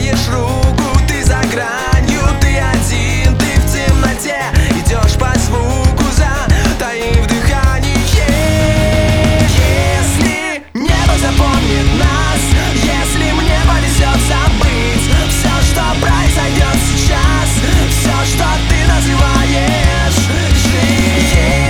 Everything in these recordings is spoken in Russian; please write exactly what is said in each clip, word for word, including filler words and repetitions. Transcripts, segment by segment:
протягиваешь руку, ты за гранью, ты один, ты в темноте, идешь по звуку, затаив дыхание. Если небо запомнит нас, если мне повезет забыть все, что произойдет сейчас, все, что ты называешь жизнь.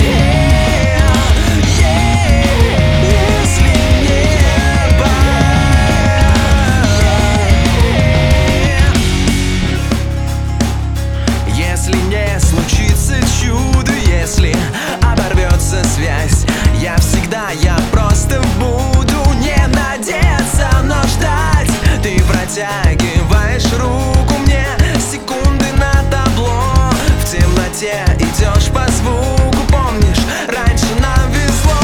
Если не случится чудо, если оборвется связь, я всегда, я просто буду не надеяться, но ждать. Ты протягиваешь руку мне, секунды на табло, в темноте идешь по звуку, помнишь, раньше нам везло.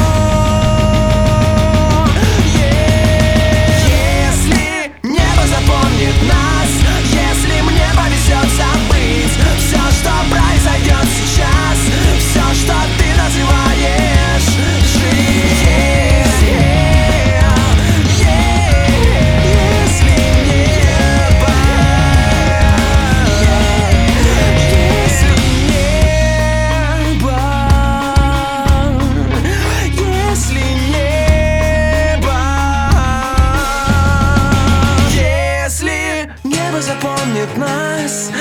Если небо запомнит нас, если мне повезет забыть все, что произойдет сейчас, все, что ты называешь жизнь. Если небо, если небо, если небо, если небо запомнит нас,